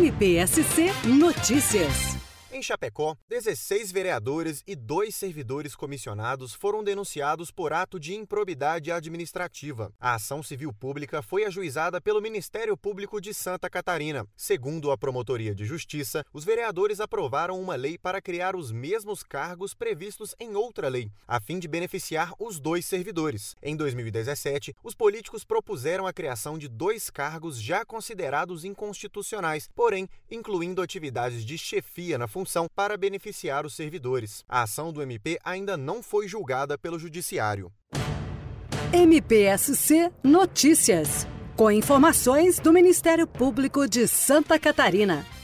MPSC Notícias. Em Chapecó, 16 vereadores e 2 servidores comissionados foram denunciados por ato de improbidade administrativa. A ação civil pública foi ajuizada pelo Ministério Público de Santa Catarina. Segundo a Promotoria de Justiça, os vereadores aprovaram uma lei para criar os mesmos cargos previstos em outra lei, a fim de beneficiar os 2 servidores. Em 2017, os políticos propuseram a criação de 2 cargos já considerados inconstitucionais, porém, incluindo atividades de chefia na função para beneficiar os servidores. A ação do MP ainda não foi julgada pelo Judiciário. MPSC Notícias, com informações do Ministério Público de Santa Catarina.